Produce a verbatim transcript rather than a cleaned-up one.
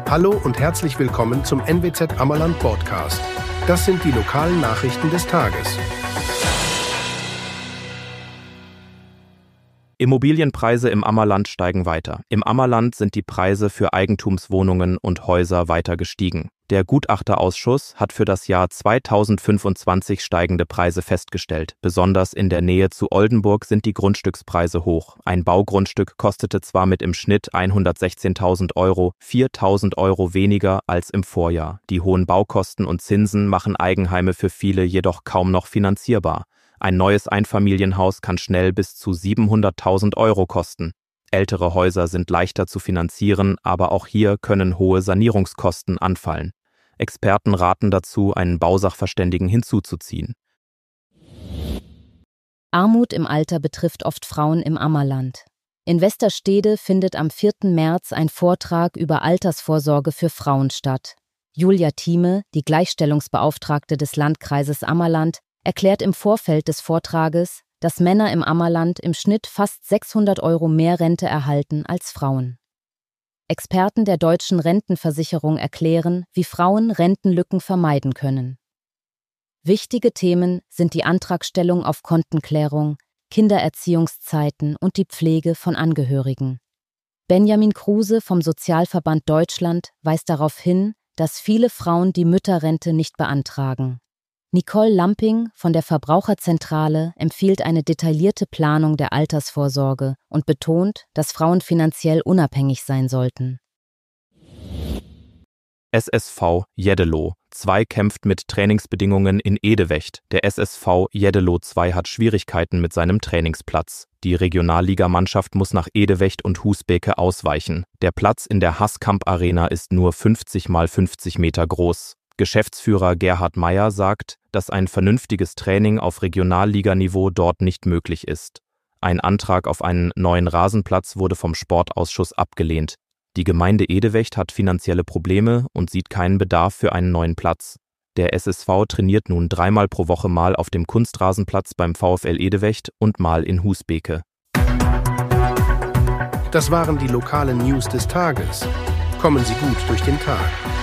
Hallo und herzlich willkommen zum N W Z Ammerland Podcast. Das sind die lokalen Nachrichten des Tages. Immobilienpreise im Ammerland steigen weiter. Im Ammerland sind die Preise für Eigentumswohnungen und Häuser weiter gestiegen. Der Gutachterausschuss hat für das Jahr zweitausendfünfundzwanzig steigende Preise festgestellt. Besonders in der Nähe zu Oldenburg sind die Grundstückspreise hoch. Ein Baugrundstück kostete zwar mit im Schnitt hundertsechzehntausend Euro, viertausend Euro weniger als im Vorjahr. Die hohen Baukosten und Zinsen machen Eigenheime für viele jedoch kaum noch finanzierbar. Ein neues Einfamilienhaus kann schnell bis zu siebenhunderttausend Euro kosten. Ältere Häuser sind leichter zu finanzieren, aber auch hier können hohe Sanierungskosten anfallen. Experten raten dazu, einen Bausachverständigen hinzuzuziehen. Armut im Alter betrifft oft Frauen im Ammerland. In Westerstede findet am vierten März ein Vortrag über Altersvorsorge für Frauen statt. Julia Thieme, die Gleichstellungsbeauftragte des Landkreises Ammerland, erklärt im Vorfeld des Vortrages, dass Männer im Ammerland im Schnitt fast sechshundert Euro mehr Rente erhalten als Frauen. Experten der deutschen Rentenversicherung erklären, wie Frauen Rentenlücken vermeiden können. Wichtige Themen sind die Antragstellung auf Kontenklärung, Kindererziehungszeiten und die Pflege von Angehörigen. Benjamin Kruse vom Sozialverband Deutschland weist darauf hin, dass viele Frauen die Mütterrente nicht beantragen. Nicole Lamping von der Verbraucherzentrale empfiehlt eine detaillierte Planung der Altersvorsorge und betont, dass Frauen finanziell unabhängig sein sollten. S S V Jeddelo zwei kämpft mit Trainingsbedingungen in Edewecht. Der S S V Jeddelo zwei hat Schwierigkeiten mit seinem Trainingsplatz. Die Regionalligamannschaft muss nach Edewecht und Husbeke ausweichen. Der Platz in der Haskamp Arena ist nur fünfzig mal fünfzig Meter groß. Geschäftsführer Gerhard Meyer sagt, dass ein vernünftiges Training auf Regionalliganiveau dort nicht möglich ist. Ein Antrag auf einen neuen Rasenplatz wurde vom Sportausschuss abgelehnt. Die Gemeinde Edewecht hat finanzielle Probleme und sieht keinen Bedarf für einen neuen Platz. Der S S V trainiert nun dreimal pro Woche mal auf dem Kunstrasenplatz beim VfL Edewecht und mal in Husbeke. Das waren die lokalen News des Tages. Kommen Sie gut durch den Tag.